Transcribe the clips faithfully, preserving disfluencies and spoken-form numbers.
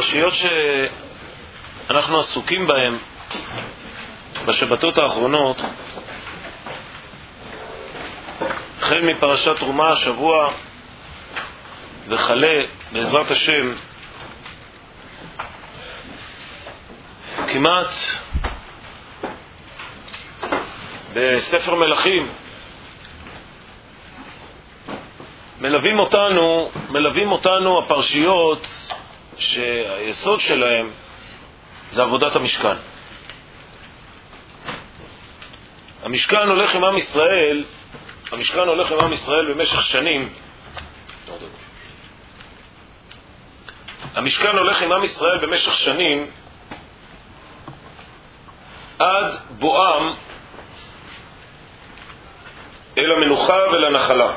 הפרשיות שאנחנו עסוקים בהן בשבתות האחרונות, החל מפרשת תרומה השבוע וכלה בעזרת השם כמעט בספר מלכים, מלווים אותנו, מלווים אותנו הפרשיות שהיסוד שלהם זה עבודת המשכן. המשכן הולך עם עם ישראל, המשכן הולך עם עם ישראל במשך שנים. המשכן הולך עם עם ישראל במשך שנים עד בואם אל המנוחה ולנחלה.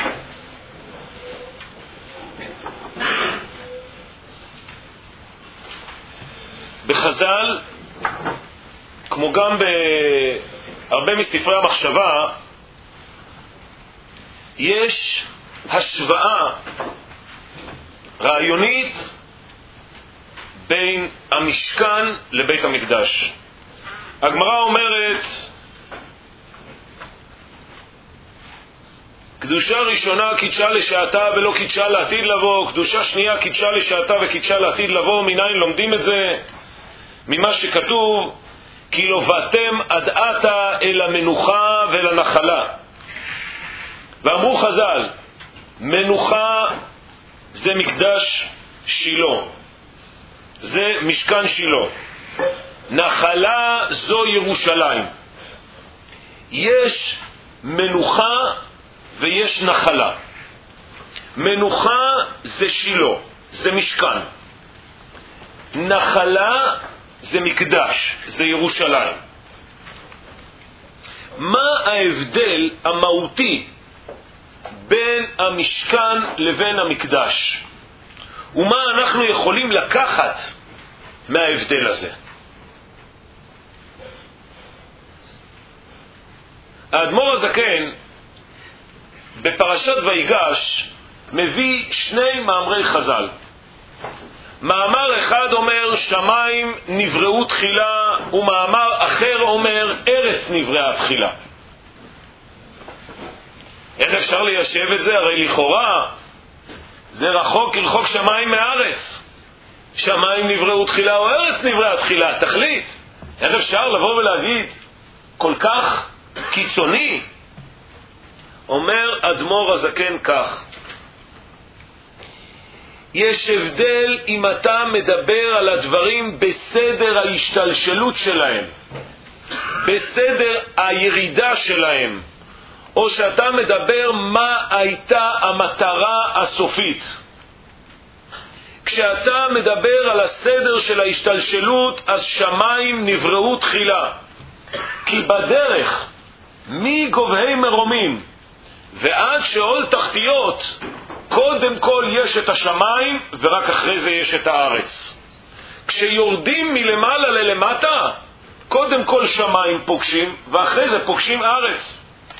בחז"ל, כמו גם בהרבה מספרי המחשבה, יש השוואה רעיונית בין המשכן לבית המקדש. הגמרא אומרת, קדושה ראשונה קידשה לשעתה ולא קידשה לעתיד לבוא, קדושה שנייה קידשה לשעתה וקידשה לעתיד לבוא. מניין לומדים את זה? ממה שכתוב, כי לא באתם עד עתה אל המנוחה ולנחלה. ואמרו חז"ל, מנוחה זה מקדש שילה, זה משכן שילה. נחלה זו ירושלים. יש מנוחה ויש נחלה. מנוחה זה שילה, זה משכן. נחלה זה מקדש, זה ירושלים. מה ההבדל המהותי בין המשכן לבין המקדש? ומה אנחנו יכולים לקחת מההבדל הזה? האדמו"ר הזקן בפרשת ויגש מביא שני מאמרי חז"ל. מאמר אחד אומר שמיים נבראו תחילה, ומאמר אחר אומר ארץ נבראה תחילה. איך אפשר ליישב את זה? הרי לכאורה זה רחוק כרחוק שמיים מארץ. שמיים נבראו תחילה או ארץ נבראה תחילה, תחליט. איך אפשר לבוא ולהגיד כל כך קיצוני? אומר אדמו"ר הזקן כך, יש הבדל אם אתה מדבר על הדברים בסדר ההשתלשלות שלהם, בסדר הירידה שלהם, או שאתה מדבר מה הייתה המטרה הסופית. כשאתה מדבר על הסדר של ההשתלשלות, אז שמיים נבראו תחילה, כי בדרך מגובהי מרומים ועד שאול תחתיות, קודם כל יש את השמיים ורק אחרי זה יש את הארץ. כשיורדים מלמעלה ללמטה, קודם כל שמיים פוגשים ואחרי זה פוגשים ארץ.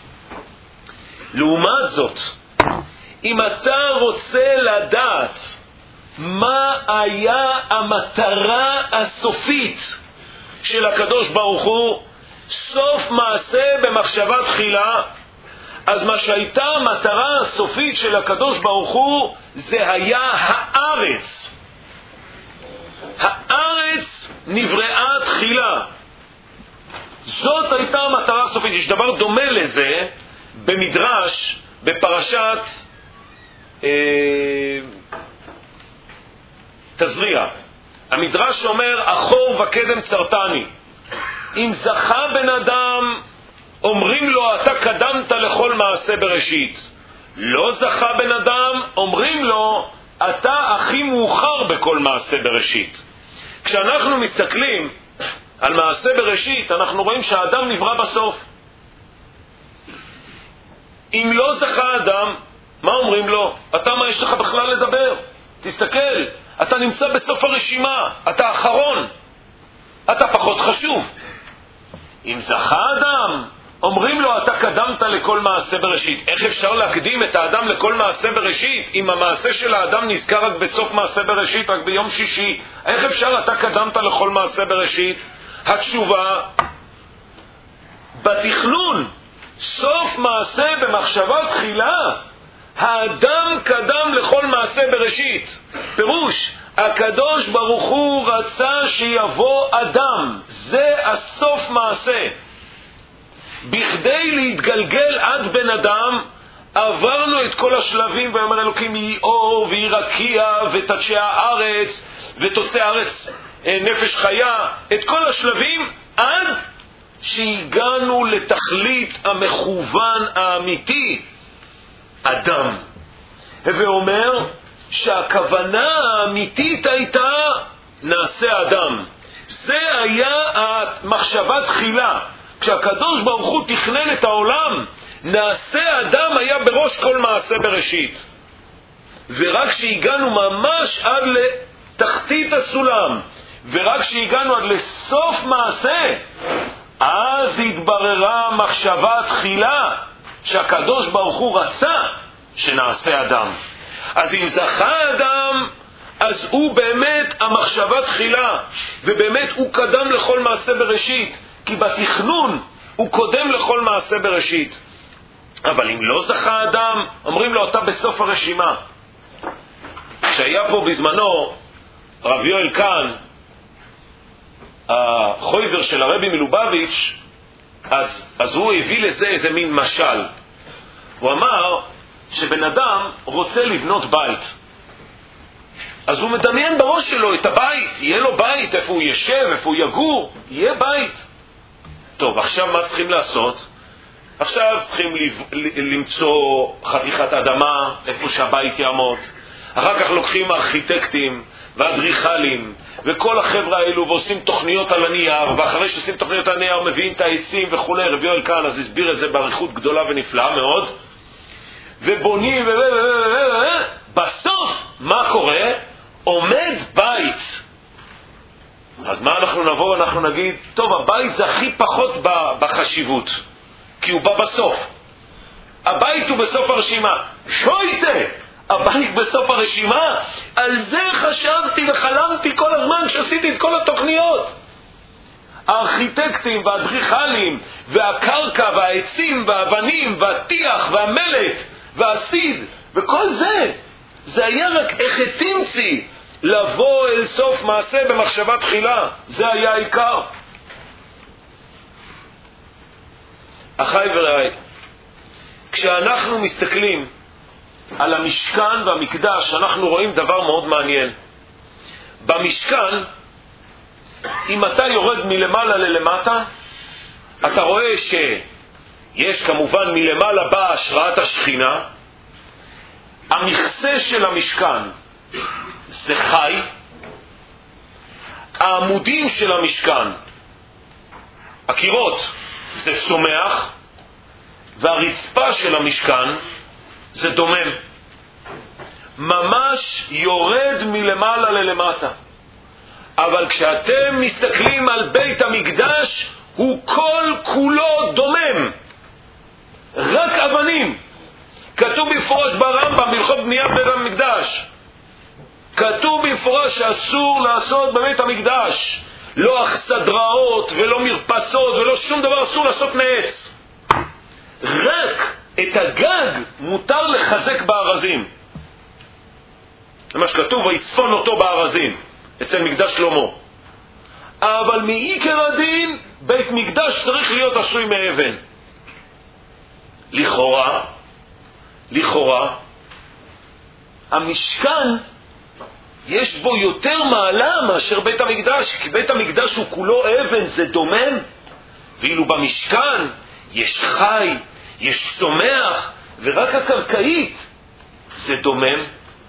לעומת זאת, אם אתה רוצה לדעת מה היה המטרה הסופית של הקדוש ברוך הוא, סוף מעשה במחשבה תחילה, אז מה שהייתה המטרה הסופית של הקדוש ברוך הוא זה היה הארץ. הארץ נבראה תחילה. זאת הייתה המטרה הסופית. יש דבר דומה לזה במדרש בפרשת אה, תזריע. המדרש אומר אחור וקדם צרתני. אם זכה בן אדם אומרים לו אתה קדמת לכל מעשה בראשית. לא זכה בן אדם אומרים לו אתה הכי מאוחר בכל מעשה בראשית. כשאנחנו מסתכלים על מעשה בראשית אנחנו רואים שהאדם נברא בסוף. אם לא זכה אדם, מה אומרים לו? אתה מה יש לך בכלל לדבר? תסתכל, אתה נמצא בסוף הרשימה, אתה אחרון, אתה פחות חשוב. אם זכה אדם אומרים לו, אתה קדמת לכל מעשה בראשית. איך אפשר להקדים את האדם לכל מעשה בראשית אם המעשה של האדם נזכר רק בסוף מעשה בראשית, רק ביום שישי? איך אפשר אתה קדמת לכל מעשה בראשית? התשובה, בתכנון, סוף מעשה במחשבה תחילה, האדם קדם לכל מעשה בראשית. פירוש, הקדוש ברוך הוא רצה שיבוא אדם, זה הסוף מעשה. בכדי להתגלגל עד בן אדם, עברנו את כל השלבים, ואומר אלוקים יהי אור ויהי רקיע ותדשי הארץ ותוצא הארץ נפש חיה, את כל השלבים עד שהגענו לתכלית המכוון האמיתי, אדם. ואומר שהכוונה האמיתית הייתה נעשה אדם. זה היה המחשבה תחילה. כשהקדוש ברוך הוא תכנן את העולם, נעשה אדם היה בראש כל מעשה בראשית. ורק כשהגענו ממש עד לתחתית הסולם, ורק כשהגענו עד לסוף מעשה, אז התבררה מחשבה תחילה שהקדוש ברוך הוא רצה שנעשה אדם. אז אם זכה אדם, אז הוא באמת המחשבה תחילה, ובאמת הוא קדם לכל מעשה בראשית, כי בתכנון הוא קודם לכל מעשה בראשית. אבל אם לא זכה אדם, אומרים לו, אתה בסוף הרשימה. כשהיה פה בזמנו רב יואל קאן, החויזר של הרבי מלובביץ', אז, אז הוא הביא לזה איזה מין משל. הוא אמר שבן אדם רוצה לבנות בית, אז הוא מדמיין בראש שלו את הבית, יהיה לו בית, איפה הוא ישב, איפה הוא יגור, יהיה בית. טוב, עכשיו מה צריכים לעשות? עכשיו צריכים למצוא חתיכת אדמה איפה שהבית יעמוד. אחר כך לוקחים ארכיטקטים ואדריכלים וכל החבר'ה האלו ועושים תוכניות על הנייר, ואחרי שעושים תוכניות על הנייר מביאים את העצים וכו'. רבי יואל קאן אז הסביר את זה בעריכות גדולה ונפלאה מאוד, ובונים ו... בסוף מה קורה? עומד בית. אז מה אנחנו נבוא? אנחנו נגיד, טוב, הבית זה הכי פחות בחשיבות, כי הוא בא בסוף. הבית הוא בסוף הרשימה. שויטה, הבית בסוף הרשימה. על זה חשבתי וחלמתי כל הזמן כשעשיתי את כל התוכניות. הארכיטקטים והאדריכלים והקרקע והעצים והאבנים והטיח והמלט והסיד וכל זה, זה היה רק איך תמצי לבוא אל סוף מעשה במחשבה תחילה. זה היה העיקר. אחי ורעי, כשאנחנו מסתכלים על המשכן והמקדש, אנחנו רואים דבר מאוד מעניין. במשכן, אם אתה יורד מלמעלה ללמטה, אתה רואה שיש כמובן מלמעלה באה השראת השכינה. המכסה של המשכן זה חי, העמודים של המשכן, הקירות, זה צומח, והרצפה של המשכן זה דומם. ממש יורד מלמעלה ללמטה. אבל כשאתם מסתכלים על בית המקדש, הוא כל כולו דומם, רק אבנים. כתוב במפורש ברמב"ם בהלכות בניית בית המקדש, כתוב במפורש שאסור לעשות בבית המקדש לא אכסדראות ולא מרפסות ולא שום דבר, אסור לעשות מעץ. רק את הגג מותר לחזק בארזים. זה מה שכתוב, ויספון אותו בארזים אצל מקדש שלמה. אבל מעיקר הדין בית מקדש צריך להיות עשוי מאבן. לכאורה לכאורה המשכן יש בו יותר מעלה מאשר בית המקדש, כי בית המקדש הוא כולו אבן, זה דומם. ואילו במשכן יש חי, יש צומח, ורק הקרקעית זה דומם.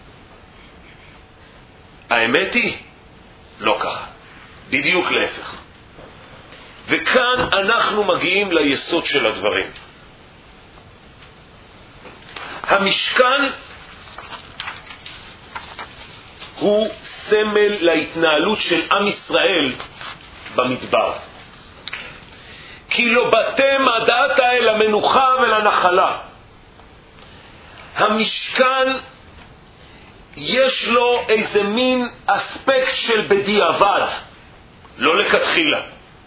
האמת היא לא ככה, בדיוק להפך. וכאן אנחנו מגיעים ליסוד של הדברים. המשכן הוא סמל להתנהלות של עם ישראל במדבר. כי לא באתם עדת אל המנוחה ולנחלה. המשכן יש לו איזה מין אספקט של בדיעבד, לא לכתחילה.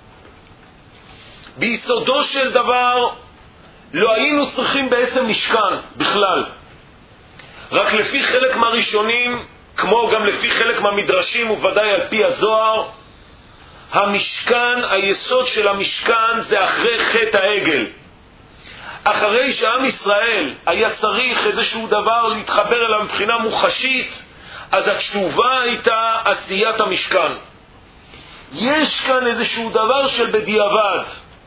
ביסודו של דבר לא היינו צריכים בעצם משכן בכלל. רק לפי חלק מהראשונים, כמו גם לפי חלק מהמדרשים וודאי על פי הזוהר, המשכן, היסוד של המשכן זה אחרי חטא העגל. אחרי שעם ישראל היה צריך איזשהו דבר להתחבר אליו מבחינה מוחשית, אז התשובה הייתה עשיית המשכן. יש כאן איזשהו דבר של בדיעבד.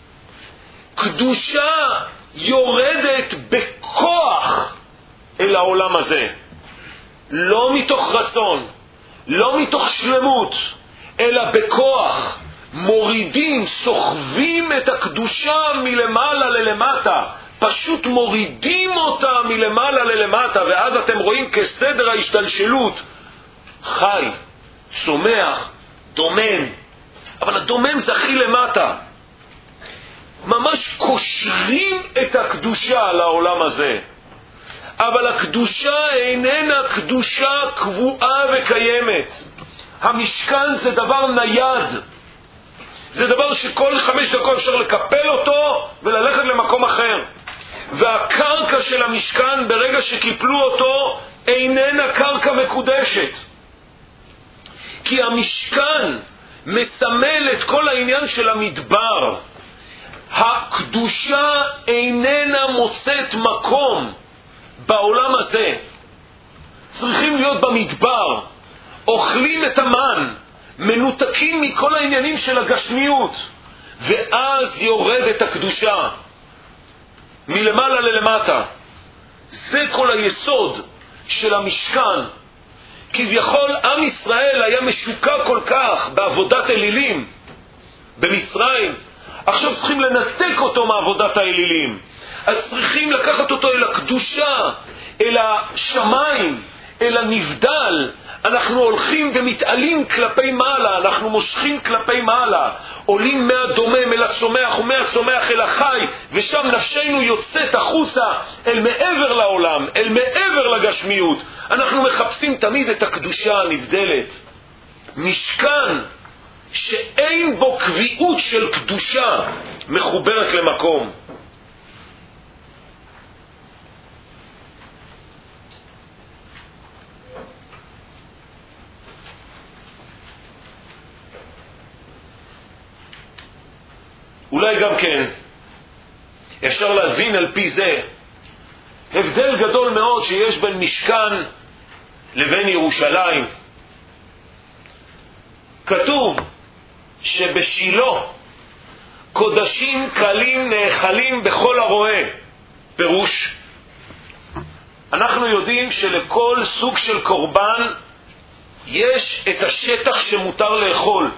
קדושה יורדת בכוח אל העולם הזה, לא מתוך רצון, לא מתוך שלמות, אלא בכוח. מורידים, סוחבים את הקדושה מלמעלה ללמטה, פשוט מורידים אותה מלמעלה ללמטה, ואז אתם רואים כסדר ההשתלשלות חי, צומח, דומם. אבל הדומם זה הכי למטה. ממש קושרים את הקדושה לעולם הזה. אבל הקדושה איננה קדושה קבועה וקיימת. המשכן זה דבר נייד. זה דבר שכל חמש דקות אפשר לקפל אותו וללכת למקום אחר. והקרקע של המשכן ברגע שקיפלו אותו איננה קרקע מקודשת. כי המשכן מסמל את כל העניין של המדבר. הקדושה איננה מוצאת מקום בעולם הזה. צריכים להיות במדבר, אוכלים את המן, מנותקים מכל העניינים של הגשמיות, ואז יורדת הקדושה מלמעלה ללמטה. זה כל היסוד של המשכן. כביכול עם ישראל היה משוקע כל כך בעבודת אלילים במצרים, עכשיו צריכים לנתק אותו מעבודת האלילים, אז צריכים לקחת אותו אל הקדושה, אל השמיים, אל הנבדל. אנחנו הולכים ומתעלים כלפי מעלה, אנחנו מושכים כלפי מעלה, עולים מהדומם אל הצומח ומהצומח אל החי, ושם נפשנו יוצאת החוצה אל מעבר לעולם, אל מעבר לגשמיות. אנחנו מחפשים תמיד את הקדושה הנבדלת. משכן שאין בו קביעות של קדושה מחוברת למקום. אולי גם כן אפשר להבין על פי זה הבדל גדול מאוד שיש בין משכן לבין ירושלים. כתוב שבשילה קודשים קלים נאכלים בכל הרואה. פירוש, אנחנו יודעים שלכל סוג של קורבן יש את השטח שמותר לאכול.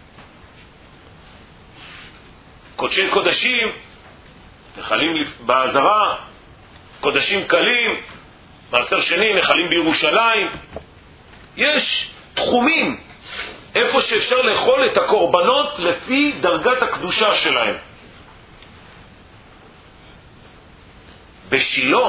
קודשי קודשים נחלים בעזרה, קודשים קלים מעשר שני נחלים בירושלים. יש תחומים איפה שאפשר לאכול את הקורבנות לפי דרגת הקדושה שלהם. בשילה,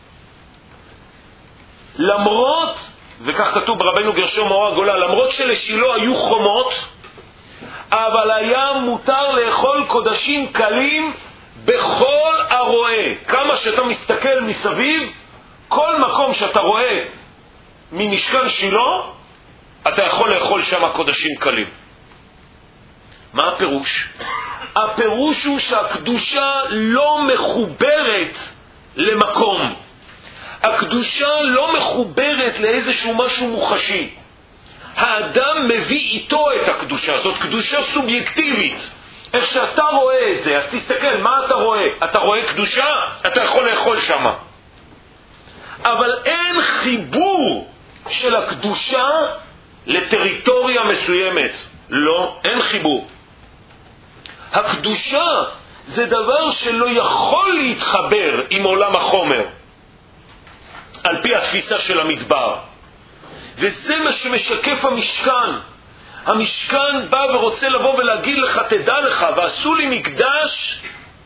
למרות, וכך כתוב ברבנו גרשום מאור הגולה, למרות שלשילה היו חומות, אבל היה מותר לאכול קודשים קלים בכל הרואה. כמה שאתה מסתכל מסביב, כל מקום שאתה רואה ממשכן שילה, אתה יכול לאכול שם קודשים קלים. מה הפירוש? הפירוש הוא שהקדושה לא מחוברת למקום. הקדושה לא מחוברת לאיזשהו משהו מוחשי. האדם מביא איתו את הקדושה, זאת קדושה סובייקטיבית. איך שאתה רואה את זה, אז תסתכל, מה אתה רואה? אתה רואה קדושה? אתה יכול לאכול שם. אבל אין חיבור של הקדושה לטריטוריה מסוימת. לא, אין חיבור. הקדושה זה דבר שלא יכול להתחבר עם עולם החומר, על פי התפיסה של המדבר. וזה מה שמשקף המשכן. המשכן בא ורוצה לבוא ולהגיד לך, תדע לך, ועשו לי מקדש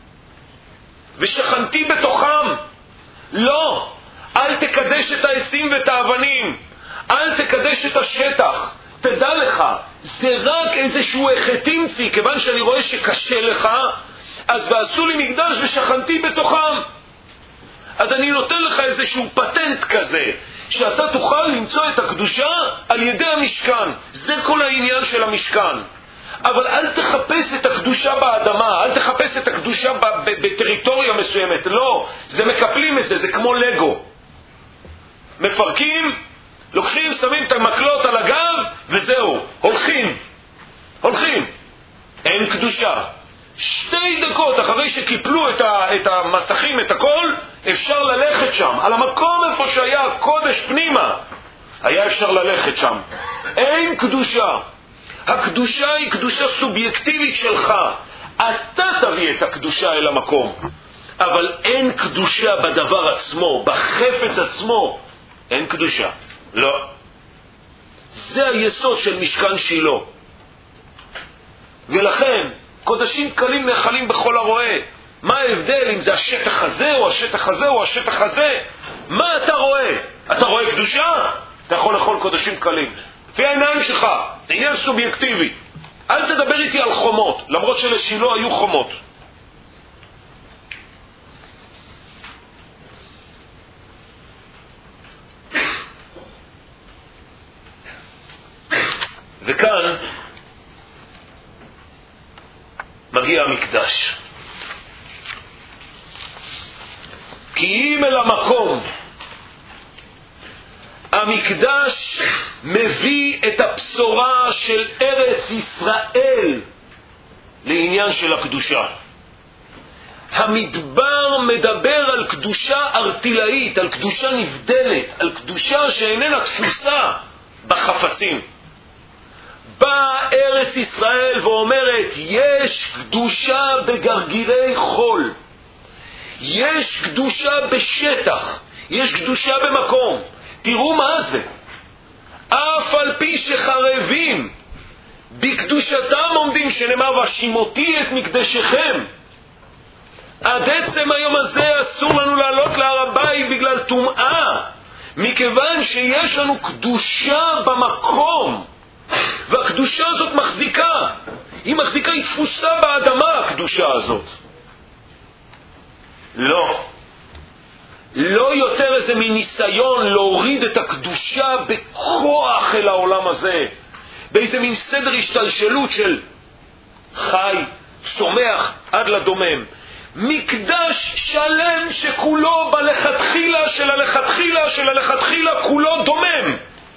ושכנתי בתוכם. לא, אל תקדש את העצים ואת האבנים, אל תקדש את השטח. תדע לך, זה רק איזשהו החטמצי, כיוון שאני רואה שקשה לך, אז ועשו לי מקדש ושכנתי בתוכם. אז אני נותן לך איזשהו פטנט כזה, שאתה תוכל למצוא את הקדושה על ידי המשכן. זה כל העניין של המשכן. אבל אל תחפש את הקדושה באדמה, אל תחפש את הקדושה בטריטוריה מסוימת. לא, זה מקפלים את זה, זה כמו לגו. מפרקים, לוקחים, שמים את המקלות על הגב, וזהו, הולכים. הולכים. אין קדושה. שתי דקות אחרי שקיפלו את, ה, את המסכים, את הכל, אפשר ללכת שם. על המקום איפה שהיה הקודש פנימה, היה אפשר ללכת שם. אין קדושה. הקדושה היא קדושה סובייקטיבית שלך. אתה תביא את הקדושה אל המקום. אבל אין קדושה בדבר עצמו, בחפץ עצמו. אין קדושה. לא. זה היסוד של משכן שילה. ולכן, קודשים קלים נאכלים בכל הרואה. מה ההבדל אם זה השטח הזה או השטח הזה או השטח הזה? מה אתה רואה? אתה רואה קדושה? אתה יכול לאכול קודשים קלים. לפי העיניים שלך. זה עניין סובייקטיבי. אל תדבר איתי על חומות, למרות שלשילה היו חומות. וכאן מגיע המקדש. כי אם אל המקום, המקדש מביא את הבשורה של ארץ ישראל לעניין של הקדושה. המדבר מדבר על קדושה ארטילאית, על קדושה נבדלת, על קדושה שאיננה תפוסה בחפצים. באה ארץ ישראל ואומרת, יש קדושה בגרגירי חול, יש קדושה בשטח, יש קדושה במקום. תראו מה זה. אף על פי שחרבים בקדושתם עומדים, שנאמר ושימותי את מקדשכם. עד עצם היום הזה אסור לנו לעלות להר הבית בגלל טומאה, מכיוון שיש לנו קדושה במקום, והקדושה הזאת מחזיקה. היא מחזיקה, היא תפוסה באדמה, הקדושה הזאת. לא. לא יותר איזה מין ניסיון להוריד את הקדושה בכוח אל העולם הזה, באיזה מין סדר השתלשלות של חי, צומח עד לדומם. מקדש שלם שכולו בלכתחילה של הלכתחילה של הלכתחילה כולו דומם.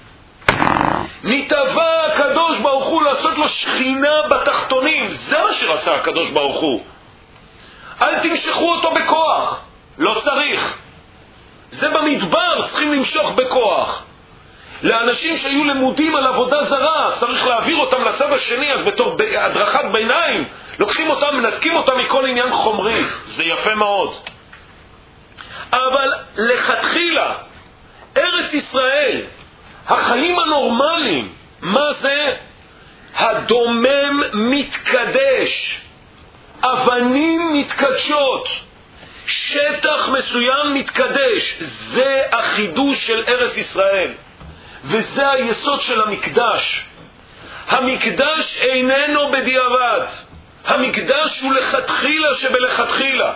נתבע הקדוש ברוך הוא לעשות לו שכינה בתחתונים. זה מה שרצה הקדוש ברוך הוא. אל תמשכו אותו בכוח, לא צריך. זה במדבר, צריכים למשוך בכוח. לאנשים שהיו למודים על עבודה זרה, צריך להעביר אותם לצד השני, אז בתור הדרכת ביניים לוקחים אותם, מנתקים אותם מכל עניין חומרי. זה יפה מאוד. אבל לכתחילה ארץ ישראל, החיים הנורמליים, מה זה? הדומם מתקדש, אבנים מתקדשות, שטח מסוים מתקדש. זה החידוש של ארץ ישראל, וזה היסוד של המקדש. המקדש איננו בדיעבד, המקדש הוא לכתחילה שבלכתחילה.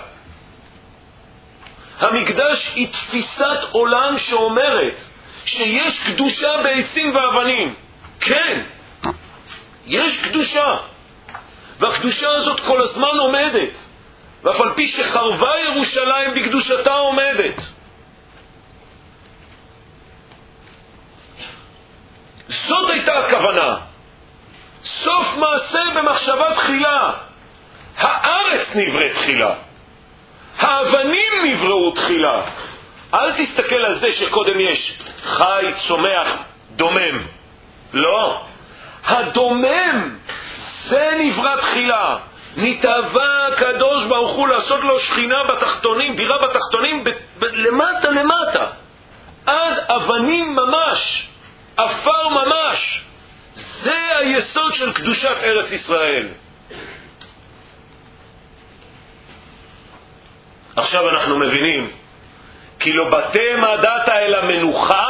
המקדש היא תפיסת עולם שאומרת שיש קדושה בעצים ואבנים. כן, יש קדושה, והקדושה הזאת כל הזמן עומדת, ואף על פי שחרבה ירושלים בקדושתה עומדת. זאת הייתה הכוונה. סוף מעשה במחשבה תחילה. הארץ נבראת תחילה, האבנים נבראו תחילה. אל תסתכל על זה שקודם יש חי, צומח, דומם. לא, הדומם זה נברא תחילה. נתאווה הקדוש ברוך הוא לעשות לו שכינה בתחתונים, דירה בתחתונים, ב- ב- למטה למטה, עד אבנים ממש, אפר ממש. זה היסוד של קדושת ארץ ישראל. עכשיו אנחנו מבינים, כי לא באתם עדת אל המנוחה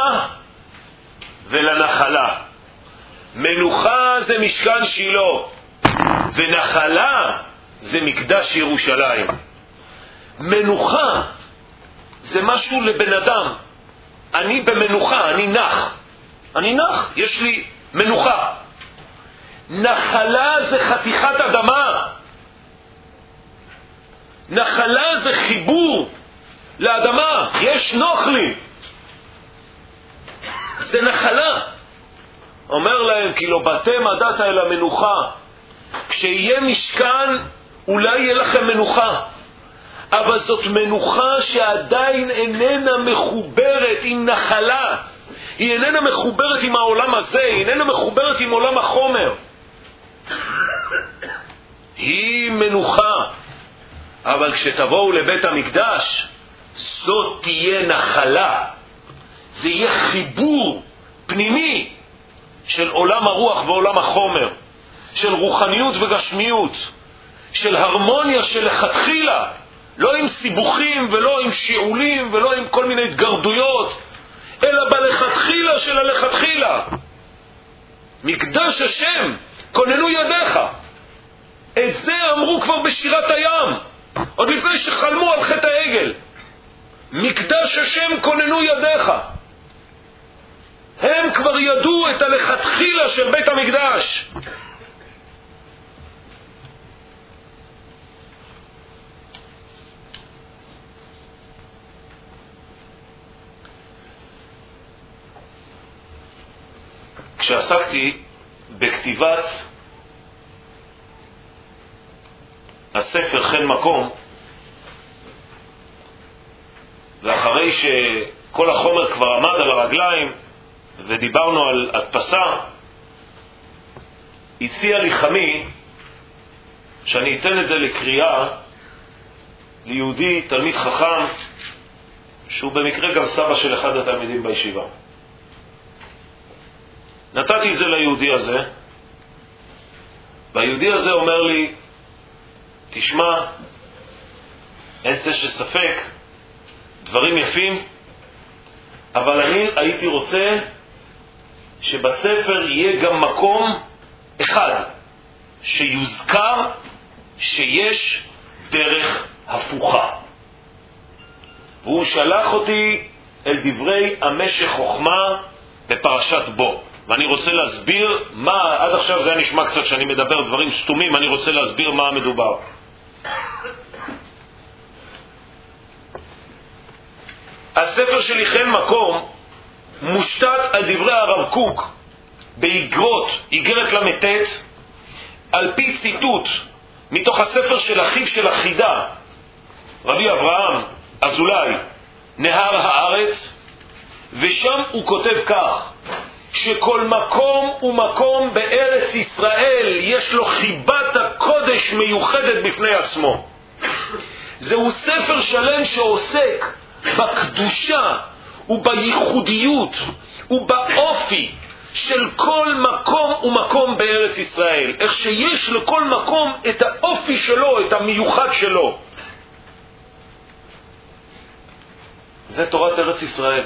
ולנחלה. מנוחה זה משכן שילה, ונחלה זה מקדש ירושלים. מנוחה זה משהו לבן אדם. אני במנוחה, אני נח. אני נח, יש לי מנוחה. נחלה זה חתיכת אדמה. נחלה זה חיבור לאדמה. יש נוח לי. זה נחלה. אומר להם, כי לא באתם עדת אל המנוחה. כשיהיה משכן, אולי יהיה לכם מנוחה. אבל זאת מנוחה שעדיין איננה מחוברת עם נחלה. היא איננה מחוברת עם העולם הזה, היא איננה מחוברת עם עולם החומר. היא מנוחה. אבל כשתבואו לבית המקדש, זאת תהיה נחלה. זה יהיה חיבור פנימי של עולם הרוח ועולם החומר, של רוחניות וגשמיות, של הרמוניה של לכתחילה, לא עם סיבוכים ולא עם שיעולים ולא עם כל מיני גרדויות, אלא בלכתחילה של הלכתחילה. מקדש השם, כוננו ידיך. את זה אמרו כבר בשירת הים, עוד לפני שחלמו על חטא העגל. מקדש השם, כוננו ידיך. הם כבר ידעו את הלכתחילה של בית המקדש. כשעסקתי בכתיבת הספר חן מקום, ואחרי שכל החומר כבר עמד על הרגליים ודיברנו על הדפסה, הציע לי חמי שאני אתן את זה לקריאה ליהודי תלמיד חכם שהוא במקרה גם סבא של אחד התלמידים בישיבה. נתתי את זה ליהודי הזה, והיהודי הזה אומר לי, תשמע, אין זה שספק, דברים יפים, אבל אני הייתי רוצה שבספר יהיה גם מקום אחד שיוזכר שיש דרך הפוכה. והוא שלח אותי אל דברי המשך חוכמה בפרשת בו. ואני רוצה להסביר מה, עד עכשיו זה היה נשמע קצת שאני מדבר דברים סתומים, אני רוצה להסביר מה מדובר. הספר שלי חן מקום מושתת על דברי הרב קוק באגרות, אגרת למתת, על פי ציטוט מתוך הספר של אחיו של החידה, רבי אברהם אזולאי, נהר הארץ, ושם הוא כותב כך, שכל מקום ומקום בארץ ישראל יש לו חיבת הקודש מיוחדת בפני עצמו. זהו ספר שלם שעוסק בקדושה ובייחודיות ובאופי של כל מקום ומקום בארץ ישראל. איך שיש לכל מקום את האופי שלו, את המיוחד שלו. זה תורת ארץ ישראל.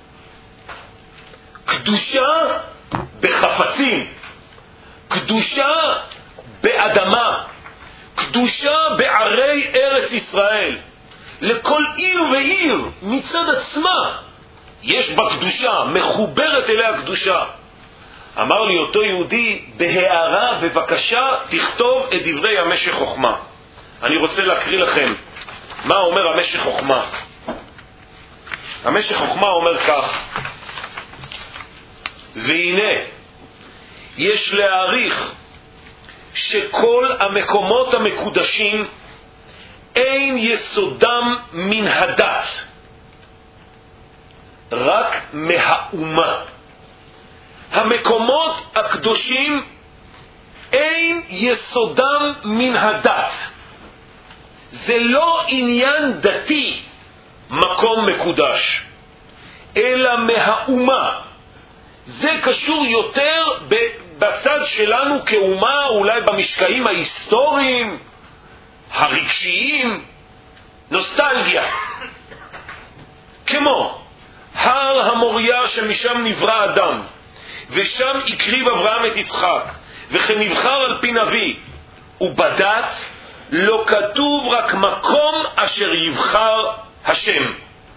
קדושה בחפצים, קדושה באדמה, קדושה בערי ארץ ישראל. לכל עיר ועיר מצד עצמה יש בה קדושה, מחוברת אליה קדושה. אמר לי אותו יהודי, בהערה בבקשה תכתוב את דברי המשך חוכמה. אני רוצה להקריא לכם מה אומר המשך חוכמה. המשך חוכמה אומר כך, והנה יש להעריך שכל המקומות המקודשים אין יסודם מן הדת, רק מהאומה. המקומות הקדושים אין יסודם מן הדת. זה לא עניין דתי מקום מקודש, אלא מהאומה. זה קשור יותר בצד שלנו כאומה, אולי במשקעים ההיסטוריים, הרגשיים, נוסטלגיה. כמו הר המוריה שמשם נברא אדם, ושם הקריב אברהם את יצחק, וכן נבחר על פי נביא, ובדת לא כתוב רק מקום אשר יבחר השם.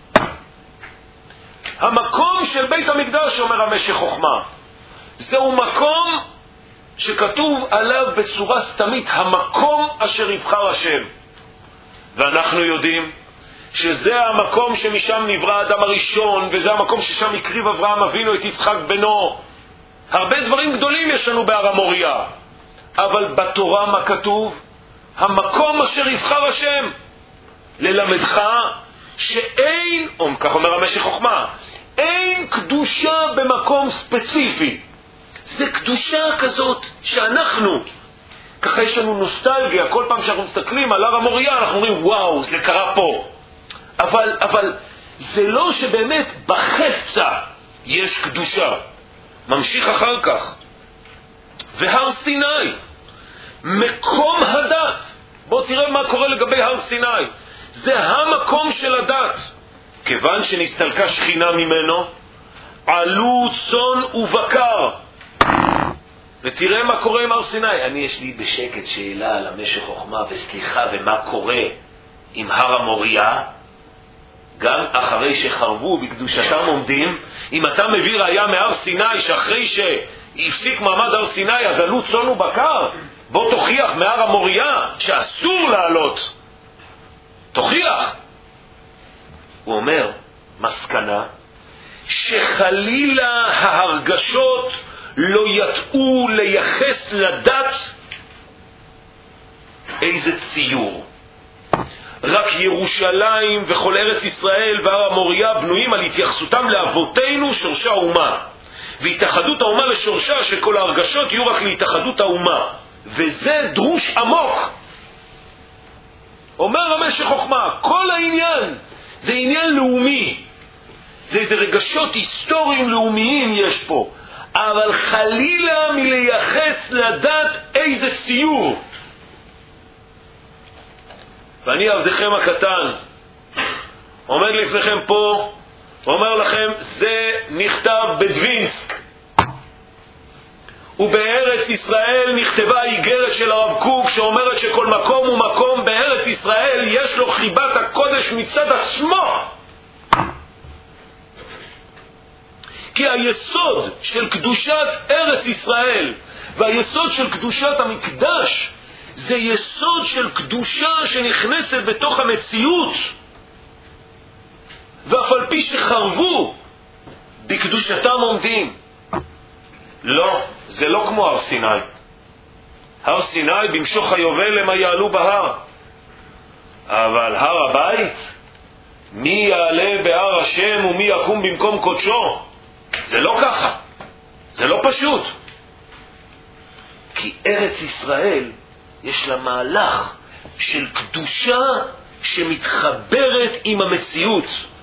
המקום של בית המקדש, אומר המשך חוכמה, זהו מקום שכתוב עליו בצורה סתמית, המקום אשר יבחר השם. ואנחנו יודעים שזה המקום שמשם נברא האדם הראשון, וזה המקום ששם הקריב אברהם אבינו את יצחק בנו. הרבה דברים גדולים יש לנו בהר המוריה, אבל בתורה מה כתוב? המקום אשר יבחר השם. ללמדך שאין, או כך אומר המשך חוכמה, אין קדושה במקום ספציפי. זה קדושה כזאת שאנחנו, ככה יש לנו נוסטלגיה, כל פעם שאנחנו מסתכלים על הר המוריה אנחנו אומרים וואו, זה קרה פה. אבל, אבל זה לא שבאמת בחפצה יש קדושה. ממשיך אחר כך, והר סיני, מקום הדת. בוא תראה מה קורה לגבי הר סיני. זה המקום של הדת. כיוון שנסתלקה שכינה ממנו, עלו צאן ובקר. ותראה מה קורה עם הר סיני. אני יש לי בשקט שאלה על המשך חוכמה וסליחה ומה קורה עם הר המוריה. גם אחרי שחרבו בקדושתם עומדים, אם אתה מביא ראיה מהר סיני שאחרי שהפסיק מעמד הר סיני אז עלו צאן ובקר, בוא תוכיח מהר המוריה שאסור לעלות. תוכיח. הוא אומר, מסקנה, שחלילה ההרגשות לא יטעו לייחס לדת איזה ציור. רק ירושלים וכל ארץ ישראל והר המוריה בנויים על התייחסותם לאבותינו שורשי האומה, והתאחדות האומה לשורשה, שכל ההרגשות יהיו רק להתאחדות האומה, וזה דרוש עמוק. אומר המשך חוכמה, כל העניין זה עניין לאומי, זה איזה רגשות היסטוריים לאומיים יש פה, אבל חלילה מלייחס לדת איזה ציור. ואני עבדכם הקטן עומד לפניכם פה, אומר לכם, זה נכתב בדווינסק, ובארץ ישראל נכתבה איגרת של הרב קוק שאומרת שכל מקום ומקום בארץ ישראל יש לו חיבת הקודש מצד עצמו. כי היסוד של קדושת ארץ ישראל והיסוד של קדושת המקדש זה יסוד של קדושה שנכנסת בתוך המציאות, ואף על פי שחרבו בקדושתם עומדים. לא, זה לא כמו הר סיני. הר סיני במשוך היובל למה יעלו בהר, אבל הר הבית, מי יעלה בהר השם ומי יקום במקום קודשו? זה לא ככה, זה לא פשוט. כי ארץ ישראל יש לה מהלך של קדושה שמתחברת עם המציאות.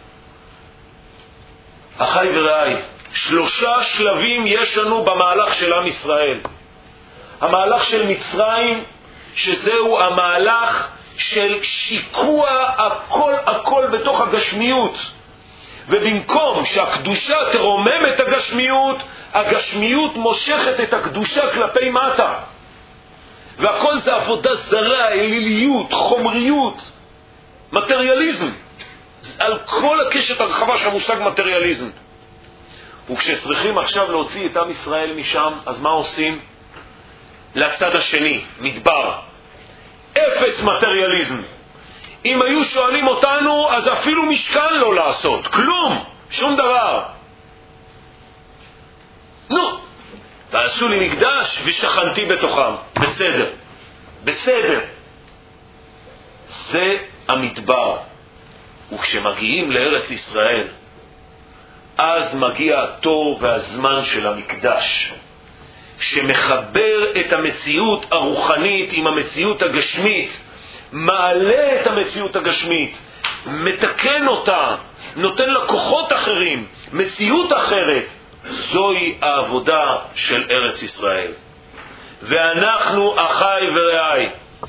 אחי ורעי, שלושה שלבים יש לנו במהלך של עם ישראל. המהלך של מצרים, שזהו המהלך של שיקוע הכל הכל בתוך הגשמיות, ובמקום שהקדושה תרומם את הגשמיות, הגשמיות מושכת את הקדושה כלפי מטה, והכל זה עבודה זרה, אליליות, חומריות, מטריאליזם, על כל הקשת הרחבה של המושג מטריאליזם. וכשצריכים עכשיו להוציא את עם ישראל משם, אז מה עושים? לצד השני, מדבר, אפס מטריאליזם. אם היו שואלים אותנו, אז אפילו משכן לא לעשות, כלום, שום דבר. נו, ועשו לי מקדש ושכנתי בתוכם. בסדר, בסדר. זה המדבר. וכשמגיעים לארץ ישראל, אז מגיע התור והזמן של המקדש, שמחבר את המציאות הרוחנית עם המציאות הגשמית, מעלה את המציאות הגשמית, מתקן אותה, נותן לה כוחות אחרים, מציאות אחרת, זוהי העבודה של ארץ ישראל. ואנחנו, אחי ורעי,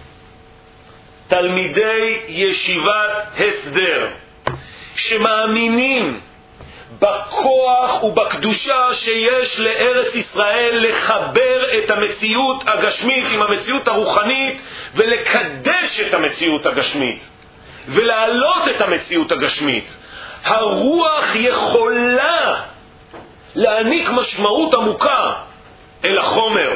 תלמידי ישיבת הסדר, שמאמינים בכוח ובקדושה שיש לארץ ישראל לחבר את המציאות הגשמית עם המציאות הרוחנית ולקדש את המציאות הגשמית ולהעלות את המציאות הגשמית. הרוח יכולה להעניק משמעות עמוקה אל החומר,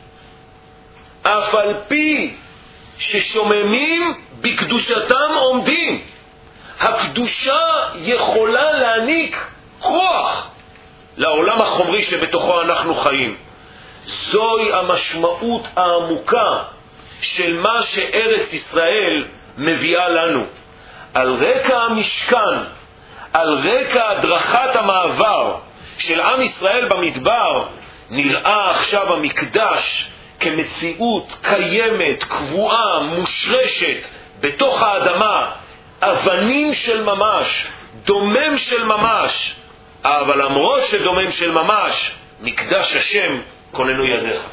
אף על פי ששוממים בקדושתם עומדים. הקדושה יכולה להעניק כוח לעולם החומרי שבתוכו אנחנו חיים. זוהי המשמעות העמוקה של מה שארץ ישראל מביאה לנו. על רקע המשכן, על רקע הדרכת המעבר של עם ישראל במדבר, נראה עכשיו המקדש כמציאות קיימת, קבועה, מושרשת בתוך האדמה, אבנים של ממש, דומם של ממש. אבל למרות שדומם של ממש, מקדש השם כוננו ידיך.